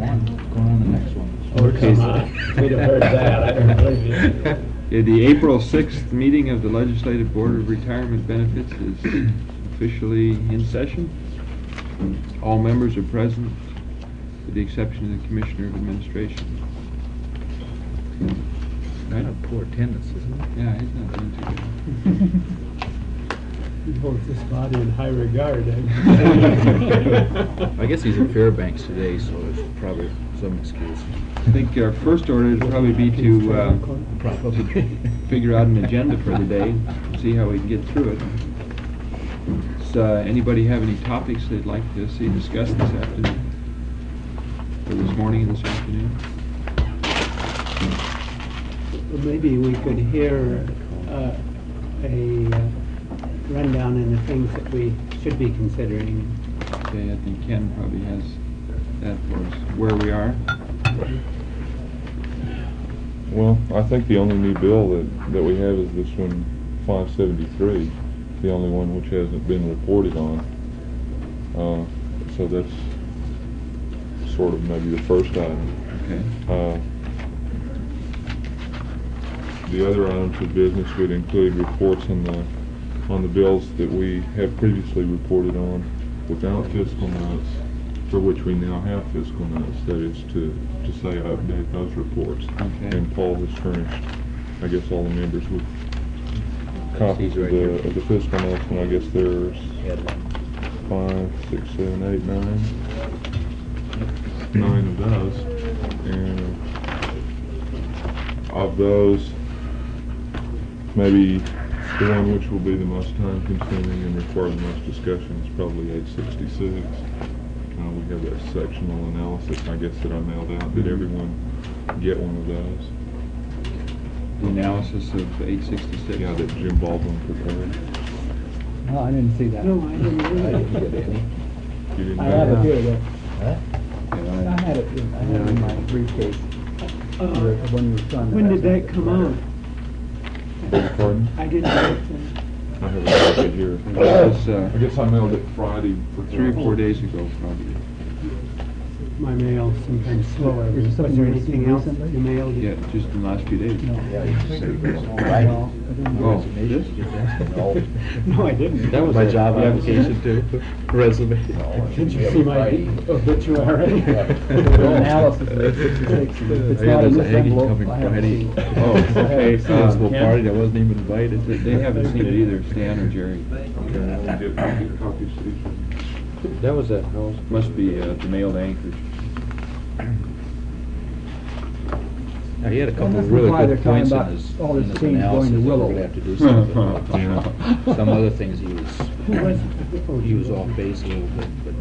one, going on the next one. Okay. We'd have heard that, I don't believe you. The April 6th meeting of the Legislative Board of Retirement Benefits is officially in session. All members are present, with the exception of the Commissioner of Administration. Kind of poor attendance, isn't it? Yeah, he's not doing too good. He holds this body in high regard, I guess he's at Fairbanks today, so there's probably some excuse. I think our first order would probably be to Probably. figure out an agenda for the day, see how we can get through it. Does anybody have any topics they'd like to see discussed this afternoon? Or this morning and this afternoon? Maybe we could hear a rundown in the things that we should be considering. Okay, I think Ken probably has that for us. Where we are? Well, I think the only new bill that we have is this one, 573, the only one which hasn't been reported on. So that's sort of maybe the first item. Okay. The other items of business would include reports on the bills that we have previously reported on without fiscal notes, for which we now have fiscal notes. That is to say, update those reports. Okay. And Paul has furnished, I guess, all the members with copies of the fiscal notes, and I guess there's 5, 6, 7, 8, 9 of those. And of those, maybe the one which will be the most time-consuming and require the most discussion is probably 866. We have that sectional analysis, I guess, that I mailed out. Did everyone get one of those? The analysis of 866? Yeah, that Jim Baldwin prepared. No, I didn't see that. No, I didn't I read didn't it. get any. You didn't I have it here, though. Huh? I had it in my briefcase when you were trying to. When did that come out? Pardon? I didn't get it. I have a copy here. It was, I guess I mailed it Friday for 3 or 4 days ago, probably. My mail's sometimes slower. Is it Was something there you anything received else recently? you mailed? Yeah, just in the last few days. No. Yeah, you said it was No, Friday. I didn't. Oh, Resignation, this? get that? No. No, I didn't. That was my job Yeah. application too, resume. Did you see my obituary? Analysis of 866. If it's Yeah, not in there's a this hanging envelope, coming I haven't Friday. seen it. Oh, okay. Municipal party that wasn't even invited. They haven't seen it either, Stan or Jerry. Get copies to each one. That was that house. Must be the mailed Anchorage. Now, he had a couple Well, of that's really why good they're talking points in about his, all in this his change analysis. going to that Willow. We're gonna have to do something Yeah. about. Some other things he was Oh, off base a little bit, but.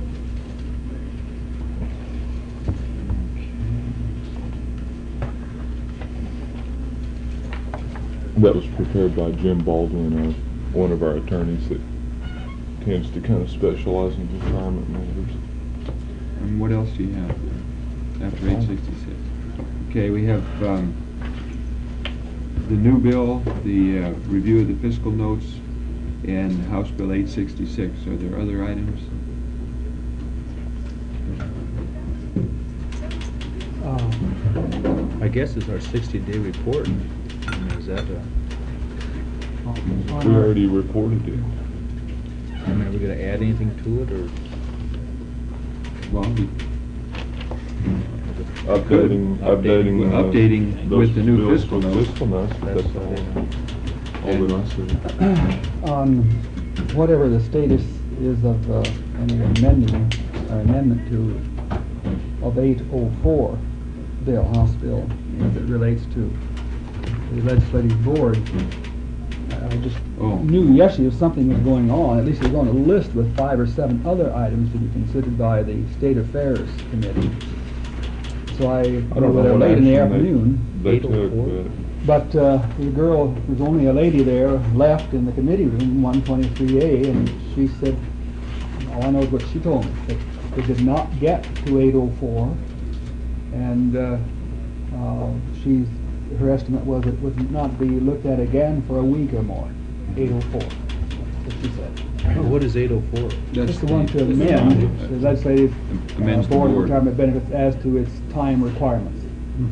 That was prepared by Jim Baldwin, one of our attorneys that tends to kind of specialize in retirement matters. And what else do you have after 866? Okay, we have the new bill, the review of the fiscal notes, and House Bill 866. Are there other items? I guess it's our 60-day report. I mean, is that We already reported it. I mean, are we gonna add anything to it, or? Well, Updating with the new those fiscal bills notes. with fiscal notes, but that's all that I see. On whatever the status is of any amendment to of 804 bill, House bill, as it relates to the legislative board. I just knew yesterday if something was going on. At least it was on a list with 5 or 7 other items to be considered by the State Affairs Committee. So I don't know know they're what late in the action afternoon. They took, 804? But the girl, there's only a lady there left in the committee room, 123A, and she said, all I know is what she told me, that it did not get to 804, and her estimate was it would not be looked at again for a week or more, 804, that's what she said. Oh, what is 804? It's the one to amend the legislative Amends the board of board. retirement benefits as to its time requirements.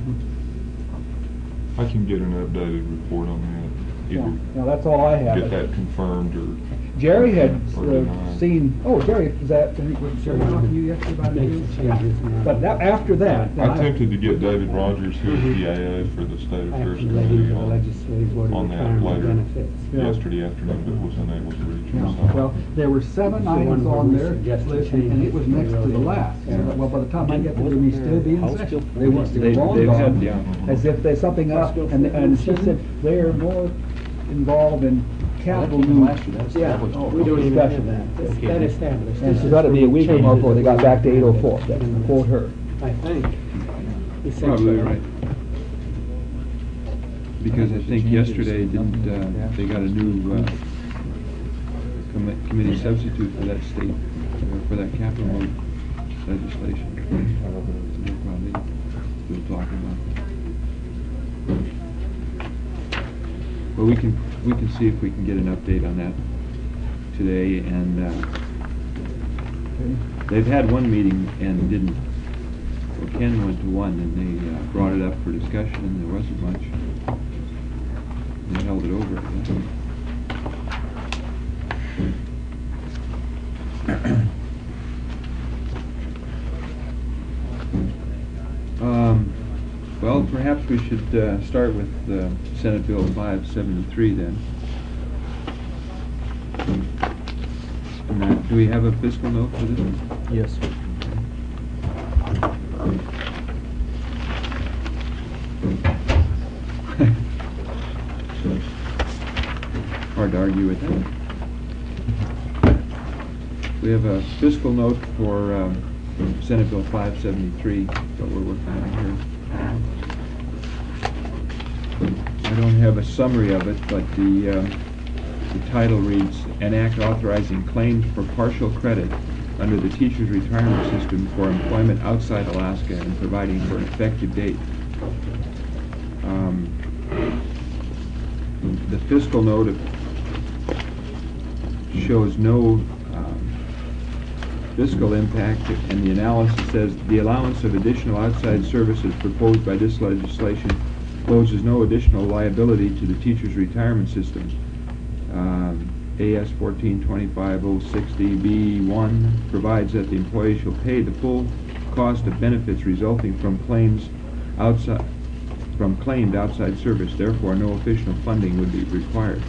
I can get an updated report on that, Yeah. either Now, that's all I have. get that confirmed or. Jerry had or denied. seen, oh, Jerry, was Jerry talking to you yesterday about Makes news? changes Yeah. now. But that, after that, then I attempted to get David Rogers, who's the AA for the State Affairs Action relating to Committee, the Legislative Board of on that Retirement later Benefits. Yeah. yesterday afternoon, but was unable to reach him. Yeah, so- well, there were 7 The one items where on we their suggested list, and it was next to the last. So, well, by the time I get to them, he'd still be in House session. Bill They weren't, they were long They've had, gone, yeah. as if there's something up, and she said they are more involved in capital news. Yeah, We don't even have discussion. that. That established. And This she is got to be a where we week or more changed before it they got back to 804, that's in the- quote her. I think. Probably Essentially. right. Because I think yesterday didn't, they got a new committee substitute for that state, for that capital mode legislation. So they're probably still talking about it. But we can see if we can get an update on that today, and they've had one meeting and didn't, well, Ken went to one, and they brought it up for discussion, and there wasn't much. They held it over. Well, perhaps we should start with Senate Bill 573 then. And, do we have a fiscal note for this one? Yes. Hard to argue with that. We have a fiscal note for Senate Bill 573 that we're working on here. I don't have a summary of it, but the title reads, "An act authorizing claims for partial credit under the teacher's retirement system for employment outside Alaska and providing for an effective date." The fiscal note shows no fiscal impact, and the analysis says the allowance of additional outside services proposed by this legislation poses no additional liability to the teacher's retirement system. AS 1425-060B1 provides that the employee shall pay the full cost of benefits resulting from claimed outside service. Therefore, no additional funding would be required.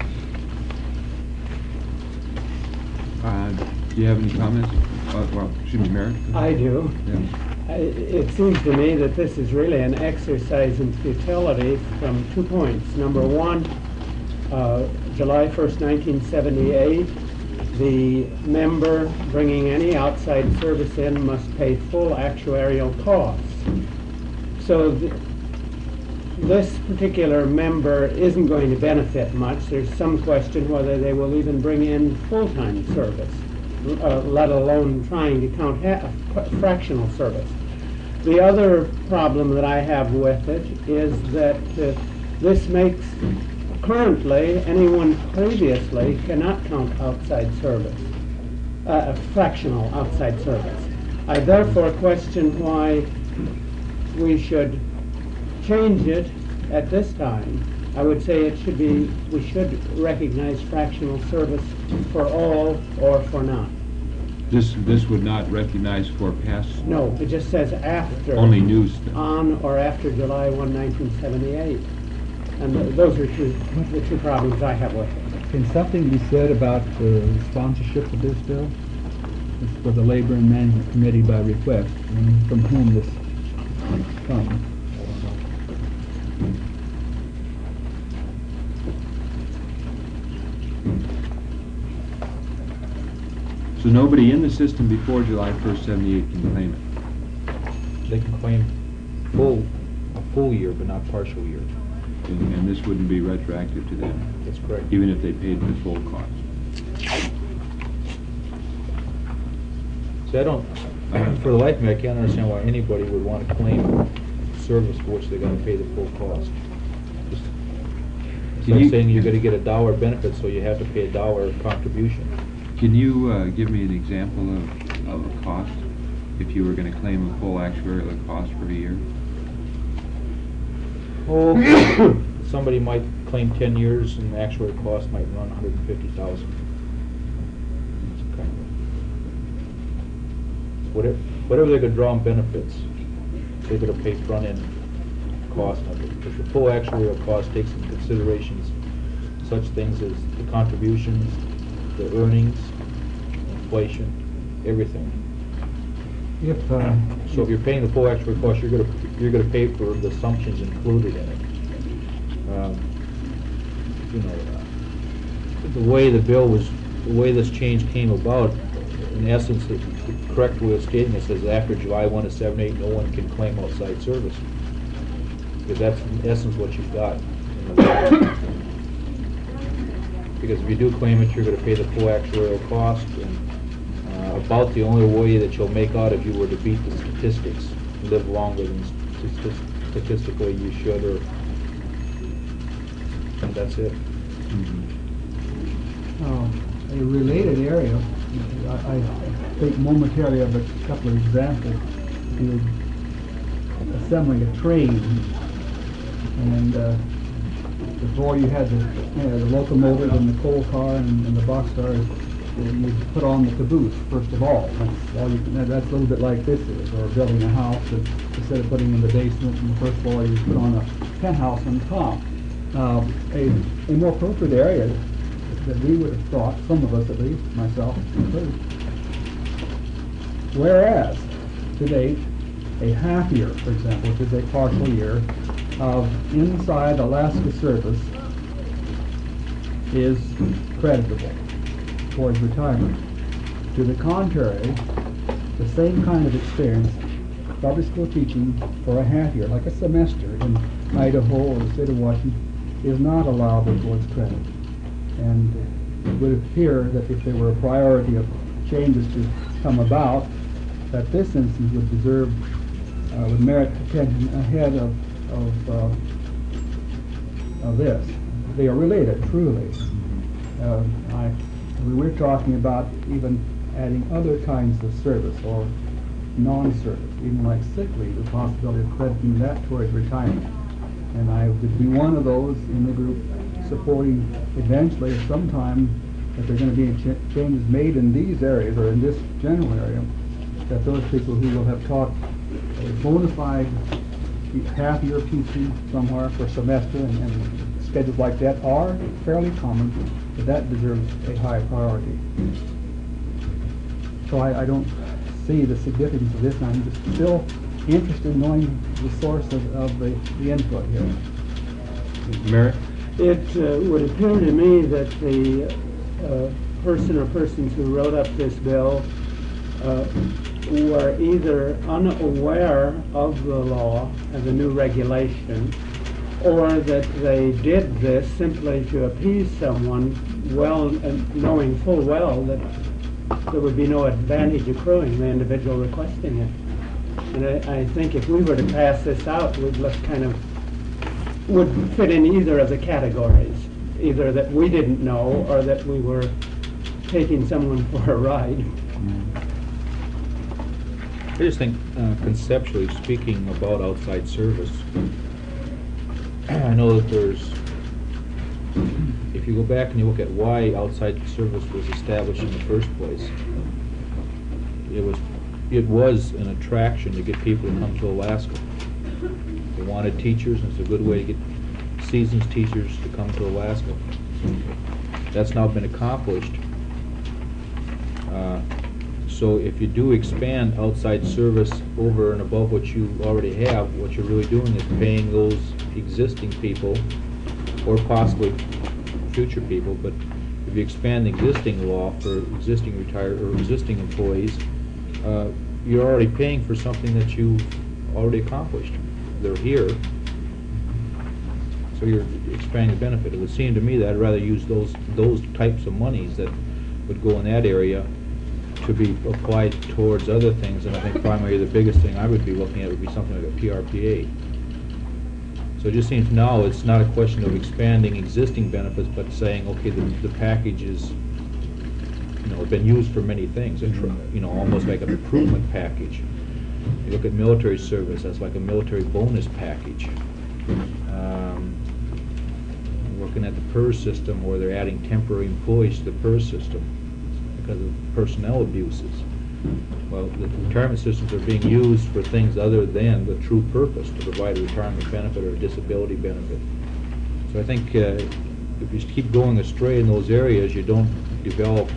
Do you have any comments? Well, excuse me, Merritt? I do. Yeah. It seems to me that this is really an exercise in futility from 2 points. Number one, July 1st, 1978, the member bringing any outside service in must pay full actuarial costs. So this particular member isn't going to benefit much. There's some question whether they will even bring in full-time service, let alone trying to count fractional service. The other problem that I have with it is that this makes, currently, anyone previously cannot count outside service, fractional outside service. I therefore question why we should change it at this time. I would say it should be, we should recognize fractional service for all or for none. This would not recognize for past, No, it just says after. only new stuff. On or after July 1, 1978. And those are the two problems I have with it. Can something be said about the sponsorship of this bill? It's for the Labor and Management Committee by request, and from whom this comes. So nobody in the system before July 1st, 78 can claim it. They can claim a full year, but not partial year. And this wouldn't be retroactive to them, That's correct. even if they paid the full cost. See, I don't, for the life of me, I can't understand why anybody would want to claim service for which they gotta pay the full cost. It's Can like you- saying you're gonna get $1 benefit, so you have to pay $1 contribution. Can you give me an example of a cost, if you were going to claim a full actuarial cost for a year? Oh, somebody might claim 10 years and the actual cost might run 150,000. Whatever they could draw in benefits, they could have paid front-end cost of it. Because the full actuarial cost takes into considerations such things as the contributions, the earnings, inflation, everything. So if you're paying the full actual cost, you're gonna pay for the assumptions included in it. The way the way this change came about, in essence, the correct way of stating it says after July 1 of 78, no one can claim outside service. Because that's in essence what you've got. Because if you do claim it, you're going to pay the full actuarial cost, and about the only way that you'll make out if you were to beat the statistics, live longer than statistically you should, and that's it. A related area, I think momentarily of a couple of examples. You're assembling a train, and before you had the locomotive and the coal car and the boxcars, you put on the caboose first of all. That's a little bit like this is, or building a house. Instead of putting in the basement and the first floor, you put on a penthouse on top. A more appropriate area that we would have thought, some of us at least, myself included. Whereas, to date, a half year, for example, which is a partial year, of inside Alaska service is creditable towards retirement. To the contrary, the same kind of experience, public school teaching for a half year, like a semester in Idaho or the state of Washington, is not allowable towards credit. And it would appear that if there were a priority of changes to come about, that this instance would deserve, would merit attention ahead of this. They are related, truly. We're talking about even adding other kinds of service or non-service, even like sick leave, the possibility of crediting that towards retirement. And I would be one of those in the group supporting eventually sometime that there are going to be changes made in these areas or in this general area, that those people who will have taught a bona fide half-year teaching somewhere for a semester and schedules like that are fairly common, but that deserves a high priority. So I don't see the significance of this, and I'm just still interested in knowing the source of the input here. Mary? It would appear to me that the person or persons who wrote up this bill were either unaware of the law and the new regulation, or that they did this simply to appease someone, knowing full well that there would be no advantage accruing the individual requesting it. And I think if we were to pass this out, would fit in either of the categories, either that we didn't know or that we were taking someone for a ride. I just think conceptually speaking about outside service, I know that if you go back and you look at why outside service was established in the first place, it was an attraction to get people to come to Alaska. They wanted teachers, and it's a good way to get seasoned teachers to come to Alaska. That's now been accomplished. So if you do expand outside service over and above what you already have, what you're really doing is paying those existing people, or possibly future people, but if you expand existing law for existing retired or existing employees, you're already paying for something that you've already accomplished. They're here, so you're expanding the benefit. It would seem to me that I'd rather use those types of monies that would go in that area to be applied towards other things, and I think primarily the biggest thing I would be looking at would be something like a PRPA. So it just seems now it's not a question of expanding existing benefits, but saying, okay, the package is been used for many things, almost like an improvement package. You look at military service, that's like a military bonus package. Looking at the PERS system, where they're adding temporary employees to the PERS system because of personnel abuses. Well, the retirement systems are being used for things other than the true purpose, to provide a retirement benefit or a disability benefit. So I think if you just keep going astray in those areas, you don't develop,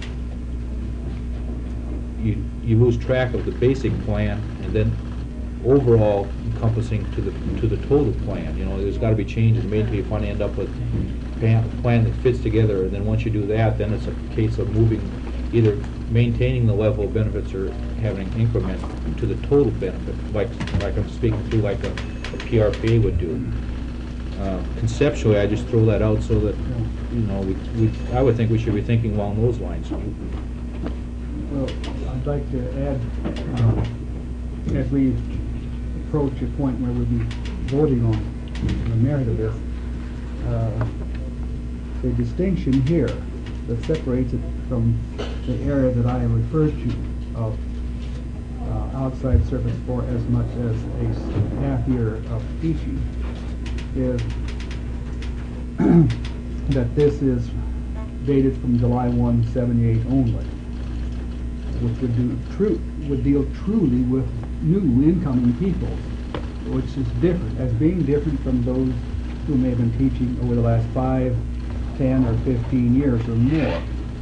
you lose track of the basic plan, and then overall encompassing to the total plan. There's got to be changes made to you finally end up with a plan that fits together, and then once you do that, then it's a case of moving, either maintaining the level of benefits or having an increment to the total benefit, like I'm speaking to, like a PRPA would do. Conceptually, I just throw that out so that, I would think we should be thinking along those lines. Well, I'd like to add, as we approach a point where we'll be voting on the merit of this, the distinction here that separates it from the area that I referred to of outside service for as much as a half year of teaching is that this is dated from July 1, 78 only, which would deal truly with new incoming people, which is different, as being different from those who may have been teaching over the last 5, 10, or 15 years or more.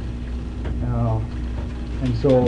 And so,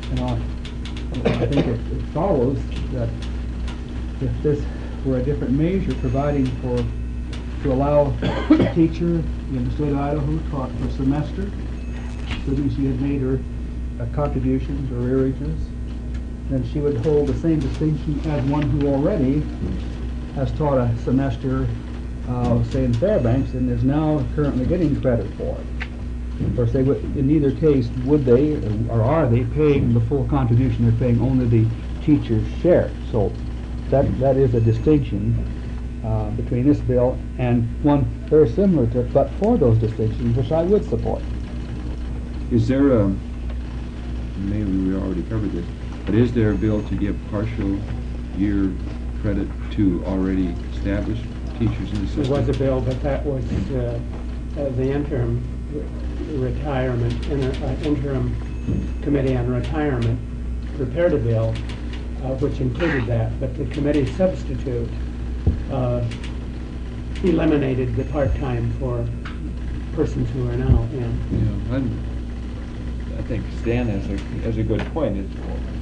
I think it follows that if this were a different measure providing to allow a teacher in the state of Idaho taught for a semester, assuming she had made her contributions or arrearages, then she would hold the same distinction as one who already has taught a semester, say in Fairbanks, and is now currently getting credit for it. Of course, they would, in either case, would they or are they paying the full contribution? They're paying only the teacher's share. So that is a distinction between this bill and one very similar to it, but for those distinctions, which I would support. Is there a, maybe we already covered this, but is there a bill to give partial year credit to already established teachers in the system? There was a bill, but that was the interim retirement, interim committee on retirement prepared a bill which included that, but the committee substitute eliminated the part-time for persons who are now in. Yeah, I think Stan has a good point. And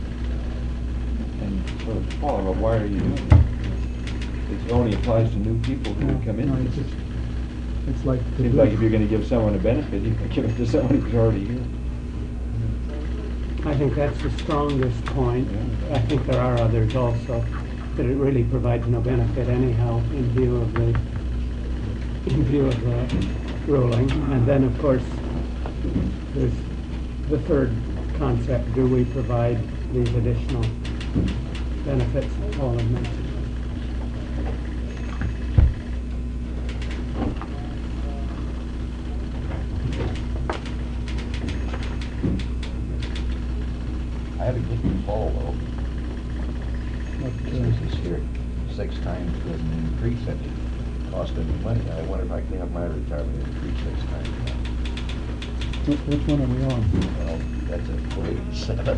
sort of follow up, why are you doing it? It only applies to new people who would come in. It's like Seems like if you're going to give someone a benefit, you can give it to someone who's already here. I think that's the strongest point. I think there are others also, that it really provides no benefit anyhow in view of the ruling. And then, of course, there's the third concept: do we provide these additional benefits that Paul had mentioned? I had a good fall though. This here 6 times doesn't increase any cost any money. I wonder if I can have my retirement increase 6 times now. Which one are we on? Well, that's at 47.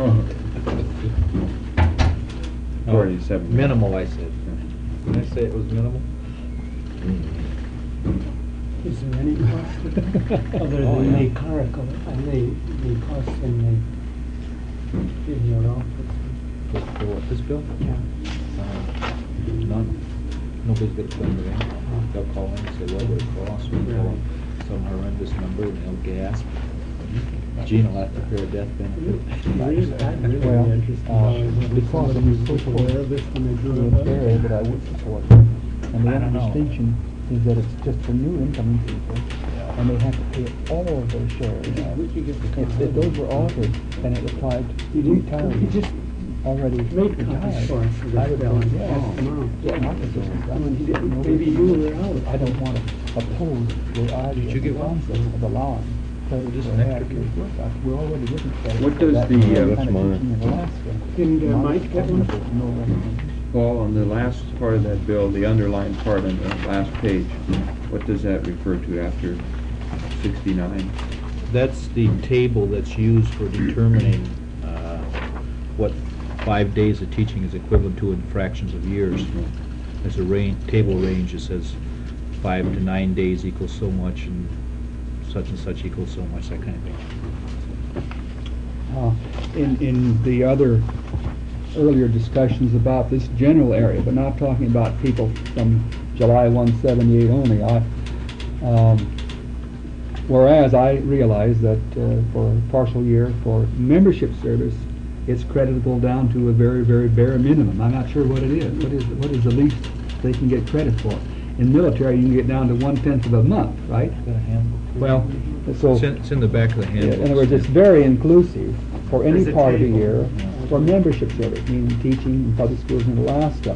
47. Minimal, I said. Did I say it was minimal? Is there any cost other than the clerical, the cost in your office? For what, this bill? Yeah. None. Nobody's got a claim of anything. They'll call in and say, what would it cost? We'll tell them some horrendous number and they'll gasp. Gene will have to pay a death benefit. I'm really interested in because of the social aware of this when they drew it up. area that I would support. And the I don't other know. distinction is that it's just for new incoming people, and they have to pay all of their shares. If those were altered, and it applied to You retirees just already make copies retired, for us for I this would bill go, and yes. pass them out. Yeah, my position is Maybe you were out. I don't want to oppose the idea Did you get of the one? concept of allowing credit Just for an a half extra year's work. We're already getting credit. What for does that the, kind of that's mine. teaching in Alaska. Didn't Mike get one? No recommendation. Paul, on the last part of that bill, the underlined part on the last page, what does that refer to after 69? That's the table that's used for determining what 5 days of teaching is equivalent to in fractions of years. There's a table range that says 5 to 9 days equals so much, and such equals so much, that kind of thing. In the other earlier discussions about this general area, but not talking about people from July 178 only, whereas I realize that for a partial year for membership service, it's creditable down to a very, very bare minimum. I'm not sure what it is. What is the least they can get credit for? In military, you can get down to 1/10 of a month, right? Got a handbook? Well, so It's in the back of the yeah, handbook. in other words, it's very inclusive for any There's a part of the table. year for membership service, meaning teaching in public schools in Alaska.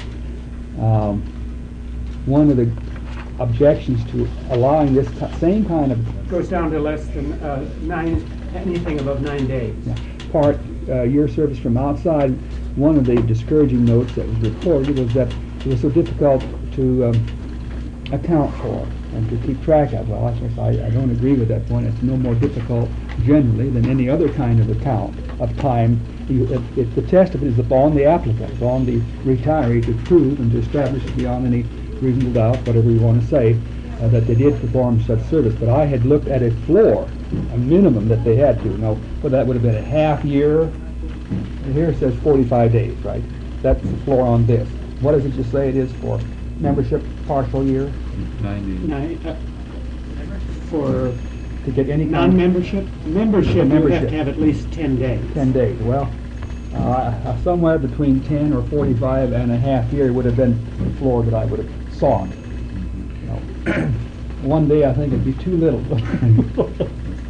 One of the objections to allowing this same kind of Goes down to less than anything above 9 days. part year service from outside, one of the discouraging notes that was reported was that it was so difficult to account for and to keep track of. Well, I don't agree with that point. It's no more difficult generally than any other kind of account of time. The test of it is upon the applicant, upon the retiree to prove and to establish beyond any reasonable doubt, whatever you want to say, that they did perform such service. But I had looked at a floor, a minimum that they had to. Now, well, that would have been a half year. And here it says 45 days, right? That's the floor on this. What does it just say it is for membership partial year? 90. For To get any kind of non-membership, membership, you have Membership. to have at least 10 days. 10 days. Well, somewhere between 10 or 45 and a half year would have been the floor that I would have sought. You know, one day I think it'd be too little. Okay.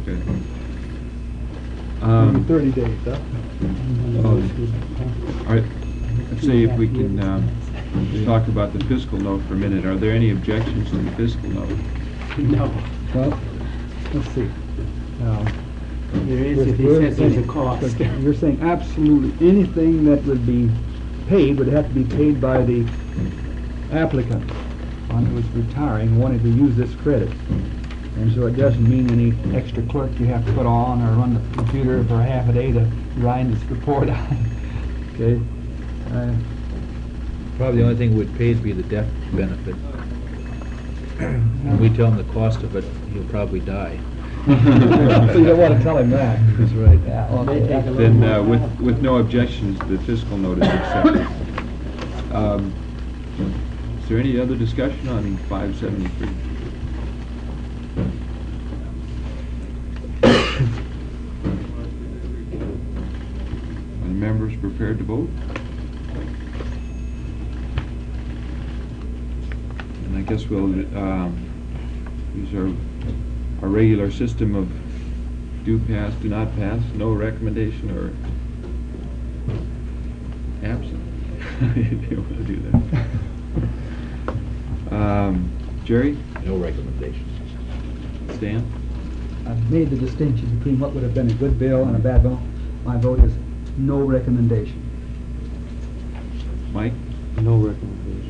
Maybe 30 days, huh? All right, let's see if we can just talk about the fiscal note for a minute. Are there any objections to the fiscal note? No, Well, let's see. there is if he says there's a cost. You're saying absolutely anything that would be paid would have to be paid by the applicant when he was retiring, wanting to use this credit. And so it doesn't mean any extra clerk you have to put on or run the computer for half a day to grind this report out. Okay? Probably the only thing we'd pay would be the death benefit. When we tell him the cost of it, he'll probably die. So you don't want to tell him that. That's right. Yeah, May okay, take a that's- little Then, more with, time. with no objections, the fiscal note is accepted. Is there any other discussion on 573? Are the members prepared to vote? And I guess we'll use our regular system of do pass, do not pass, no recommendation, or absent. If you want to do that. Jerry? No recommendations. Stan? I've made the distinction between what would have been a good bill and a bad bill. My vote is no recommendation. Mike? No recommendation.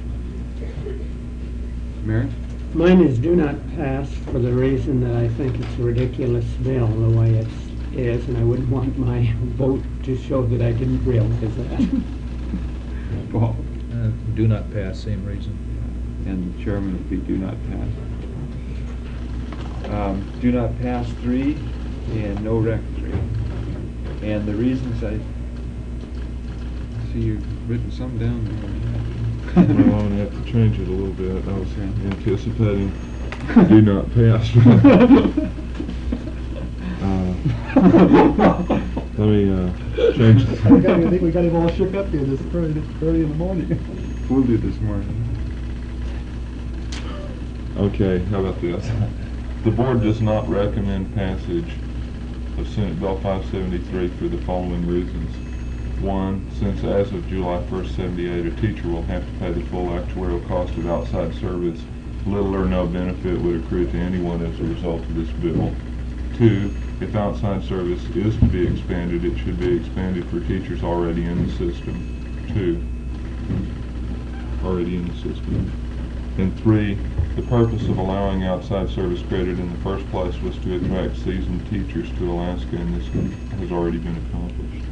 Mary? Mine is do not pass for the reason that I think it's a ridiculous bill the way it is, and I wouldn't want my vote to show that I didn't realize that. Paul? Do not pass, same reason. And the chairman would be do not pass. Do not pass 3 and no rec 3. And the reasons I see you've written some down Well, there. I'm gonna have to change it a little bit. I was Okay. anticipating do not pass. Let me change I think we got him all shook up here this early in the morning. Fooled you this morning. Okay, how about this? The board does not recommend passage of Senate Bill 573 for the following reasons. 1, since as of July 1st, 78, a teacher will have to pay the full actuarial cost of outside service, little or no benefit would accrue to anyone as a result of this bill. 2, if outside service is to be expanded, it should be expanded for teachers already in the system, too. Already in the system. And 3, the purpose of allowing outside service credit in the first place was to attract seasoned teachers to Alaska, and this has already been accomplished.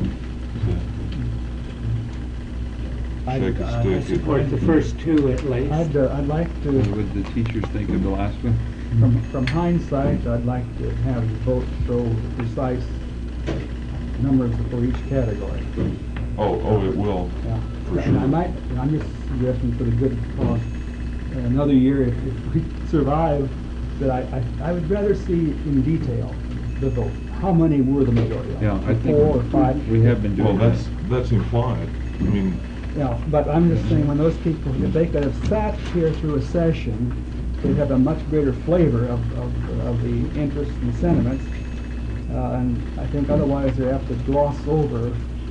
Shake a I stick. support the first 2 at least. I'd like What to, would the teachers think of Alaska? from hindsight, I'd like to have the vote show the precise numbers for each category. Oh, it will. Yeah. For And sure. I'm just suggesting for the good cause, another year, if we survive, that I would rather see in detail the vote. How many were the majority? Yeah, I think 4 or 5? we have been Well, doing that. that's implied. I mean, Yeah, but I'm just saying, when those people, if they could have sat here through a session, they'd have a much greater flavor of the interests and sentiments. And I think otherwise they have to gloss over,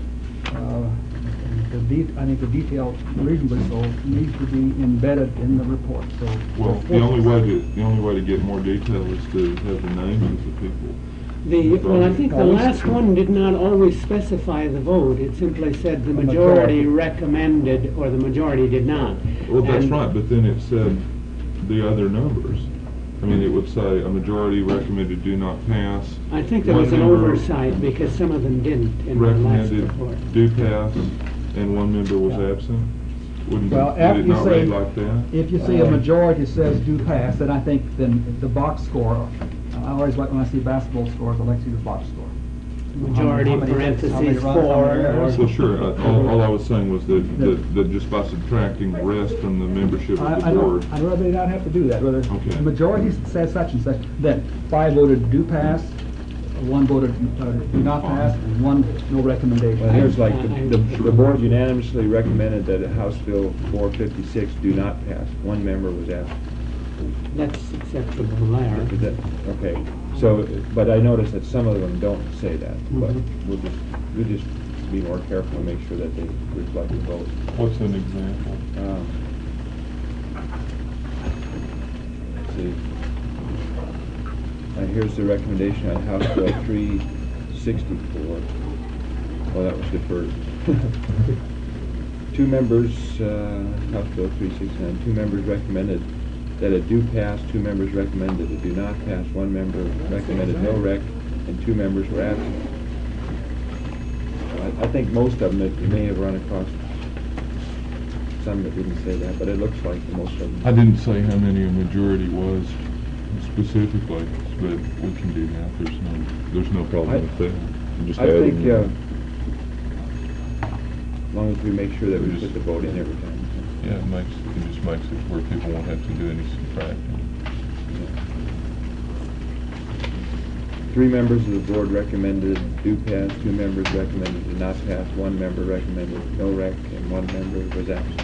I think the detail, reasonably so, needs to be embedded in the report, so. well, the only way to get more detail is to have the names of the people. Well, I think the last one did not always specify the vote. It simply said the majority recommended, or the majority did not. Well, that's And right, but then it said the other numbers. I mean, it would say a majority recommended do not pass. I think there was an oversight because some of them didn't in the last Recommended report. do pass, and 1 member was absent. Wouldn't, Well, did after it you not say, read like that? if you see a majority says do pass, then I think then the box score, I always like when I see basketball scores, I like to see the box score. Majority How many hits, how many parentheses runs, how many 4. errors. Well, sure, all I was saying was that just by subtracting the rest from the membership of the board. I'd rather not have to do that, whether Okay. the majority says such and such, then 5 voted do pass, 1 voted do not pass, and 1 no recommendation. Well, here's like, the Sure. board unanimously recommended that House Bill 456 do not pass. 1 member was absent. That's acceptable there. Is that- Okay, so, but I noticed that some of them don't say that, but Mhm. we'll just be more careful and make sure that they reflect the vote. What's an example? Let's see. Here's the recommendation on House Bill 364. Well, that was deferred. 2 members, House Bill 369, 2 members recommended that it do pass, 2 members recommended it do not pass, 1 member recommended no rec, and 2 members were absent. I think most of them, you may have run across some that didn't say that, but it looks like most of them. I didn't say how many a majority was specifically, but we can do that. There's no problem with that. Just I adding think, that. as long as we make sure that we put the vote in every time. Yeah, it just makes it where people won't have to do any subtracting. 3 members of the board recommended do pass, 2 members recommended do not pass, 1 member recommended no rec, and 1 member was absent.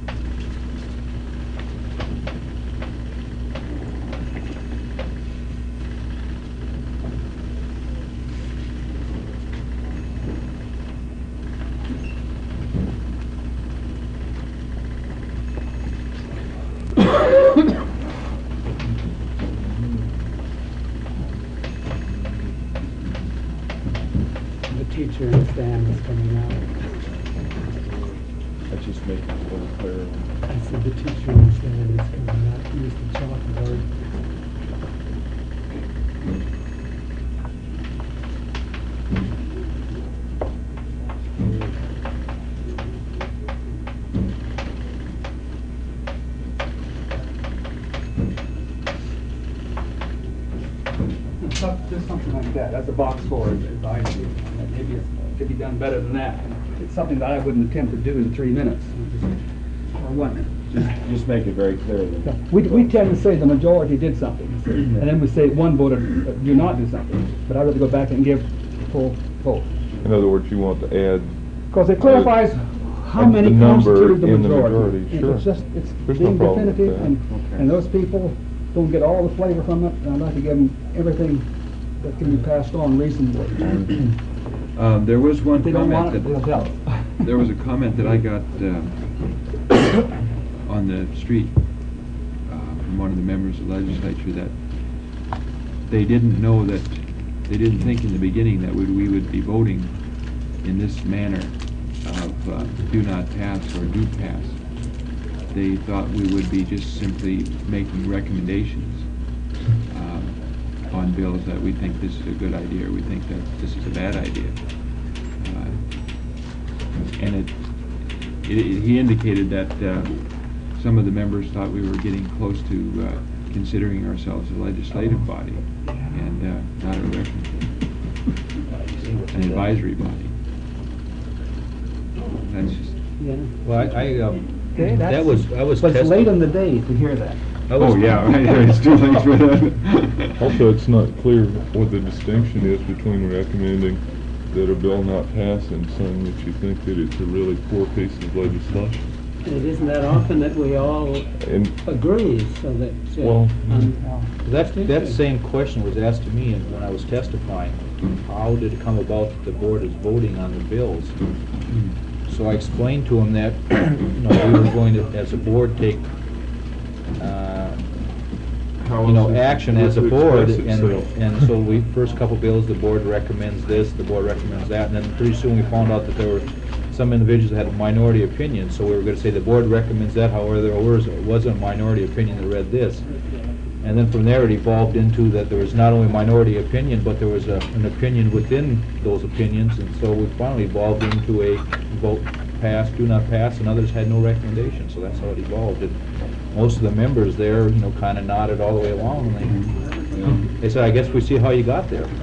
The teacher in the stand is coming out. Let's just make it a little clearer. I said the teacher in the stand is coming out. Use the chalkboard. Just something like that, that's a box score, as I see it. Maybe it could be done better than that. It's something that I wouldn't attempt to do in 3 minutes, or 1 minute. Just make it very clear that. We tend to say the majority did something, and then we say 1 voted do not do something, but I'd rather go back and give the full vote. In other words, you want to add, Because it clarifies how the many number constituted the in the majority. majority, And sure. It's just, it's There's no being problem with definitive, that. and those people don't get all the flavor from it, and I'd like to give them everything that can be passed on reasonably. There was If one they don't want comment it, they'll that, tell us. there was a comment that I got on the street from one of the members of the legislature that they didn't know that they didn't think in the beginning that we would be voting in this manner of do not pass or do pass. They thought we would be just simply making recommendations on bills that we think this is a good idea, or we think that this is a bad idea. And he indicated that some of the members thought we were getting close to considering ourselves a legislative body and not an advisory body. That's just, Yeah. Well, Okay, I was But it's late in the day to hear that. oh yeah, it's too late for that. Also, it's not clear what the distinction is between recommending that a bill not pass and saying that you think that it's a really poor piece of legislation. And it isn't that often that we all And, agree, so that. Well, That same question was asked to me when I was testifying. How did it come about that the board is voting on the bills? So I explained to him that, we were going to, as a board, take, action as a board, and so we, first couple bills, the board recommends this, the board recommends that, and then pretty soon we found out that there were some individuals that had a minority opinion, so we were gonna say the board recommends that, however, there wasn't a minority opinion that read this. And then from there, it evolved into that there was not only minority opinion, but there was an opinion within those opinions, and so we finally evolved into a vote pass, do not pass, and others had no recommendation, so that's how it evolved. And most of the members there, kind of nodded all the way along, and they said, I guess we see how you got there,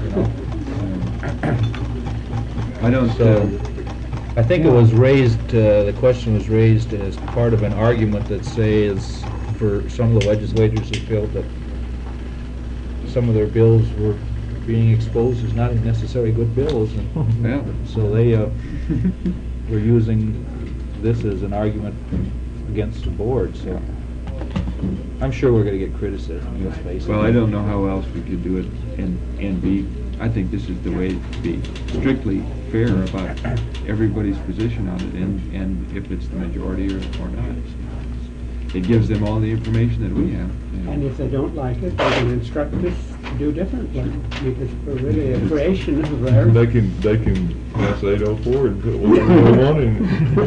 I don't. So, I think it was raised, the question was raised as part of an argument that says, for some of the legislators who felt that some of their bills were being exposed as not necessarily good bills, and Yeah. so they were using this as an argument against the board, so I'm sure we're gonna get criticism, let's face it. Well, I don't know how else we could do it and be, I think this is the way to be strictly fair about everybody's position on it, and if it's the majority or not. It gives them all the information that we have. And if they don't like it, they can instruct us to do differently, because we're really a creation of theirs. they can pass 804 and put whatever they want in.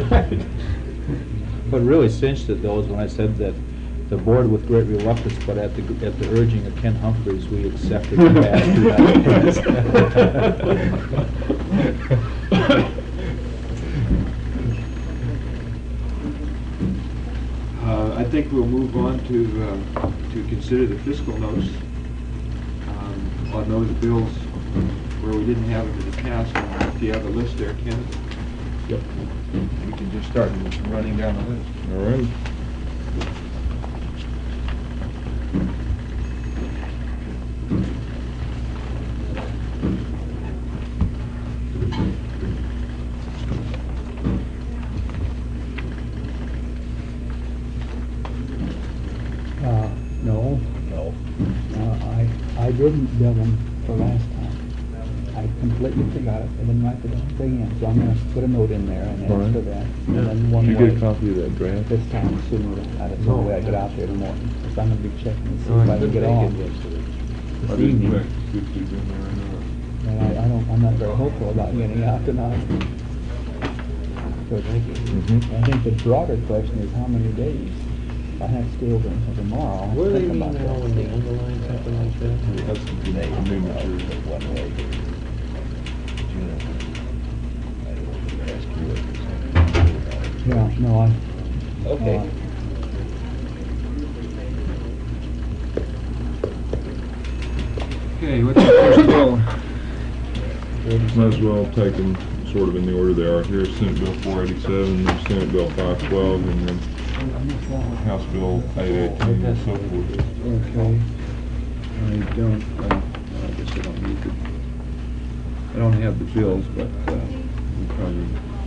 What really cinched it though is when I said that the board with great reluctance, but at the urging of Ken Humphreys, we accepted the pass. I think we'll move on to consider the fiscal notes on those bills where we didn't have them in the past. Do you have a list there, Ken? Yep. We can just start running down the list. All right. No. No. I didn't bill them for last time. I completely forgot it. I didn't write the damn thing in, so I'm gonna put a note in there and All ask right. for that. And then one Did you more get a copy of that draft? this time sooner. That's the way I get out there in the morning. So I'm gonna be checking to see if I can get on this I didn't evening. check to see if he's in there or not. And I'm not very hopeful about getting out tonight. But Mhm. I think the broader question is how many days? If I have to stay over until tomorrow, I'll think about that. underline something like that? That's the They, new material. one way. June. I don't know, ask you. Yeah, no, I. Okay. Okay, what's the first bill? Might as well take them sort of in the order they are here. Senate Bill 487, then Senate Bill 512, and then House Bill 818, and so forth. Okay. I don't, I guess I don't need to, I don't have the bills, but we probably,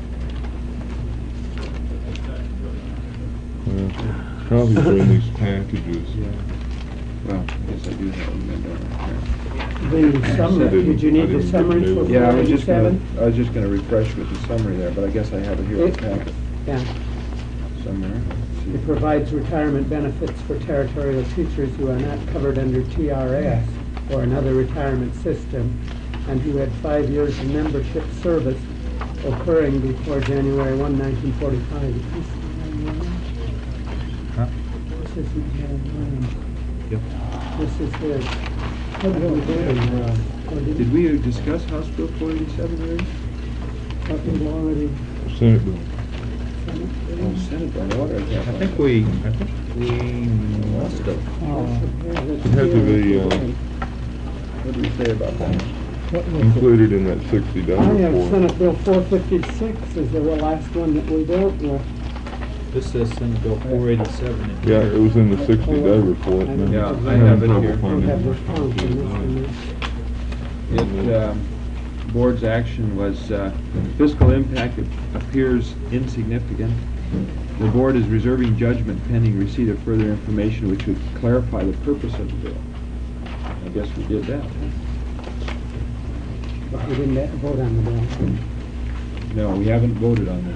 Copies are in these packages. well, I guess I do have them in The summary, did you need the summary for there. Yeah, I was just gonna, 487? I was just gonna refresh with the summary there, but I guess I have it here in the packet Yeah. somewhere. Let's see. It provides retirement benefits for territorial teachers who are not covered under TRS or another retirement system and who had 5 years of membership service occurring before January 1, 1945. Huh? This isn't his. Yep. This is his. How did we do it? Or Did we discuss House Bill 487 already? thought we'd already Senate bill. Oh, Senate bill, no wonder I can't I find think it. we must have. It had to be What did we say about that? included in that 60-day I have report. Senate Bill 456 is the last one that we dealt with. This says Senate Bill 487 in Yeah, here. it was in the 60-day report. man. Yeah, I I'm have it having here. trouble We have finding the my count copy in of this that. one. It, board's action was fiscal impact appears insignificant. The board is reserving judgment pending receipt of further information which would clarify the purpose of the bill. I guess we did that. But we didn't vote on the bill. No, we haven't voted on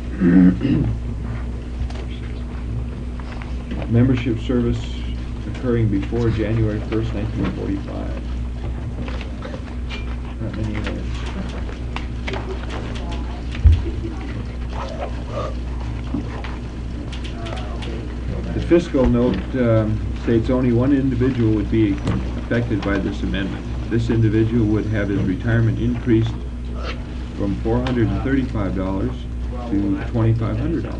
this. Membership service occurring before January 1st, 1945. Not many years. The fiscal note states only one individual would be affected by this amendment. This individual would have his retirement increased from $435 to $2,500.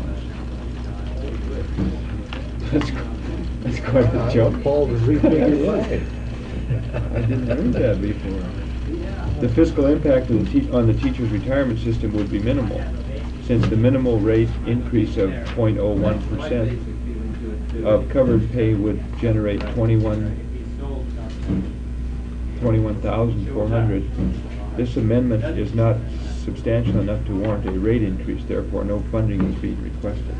That's quite a jump. Paul was refigured. I didn't heard that before. The fiscal impact of on the teacher's retirement system would be minimal, since the minimal rate increase of 0.01% of covered pay would generate $21,400. This amendment is not substantial enough to warrant a rate increase, therefore no funding is being requested.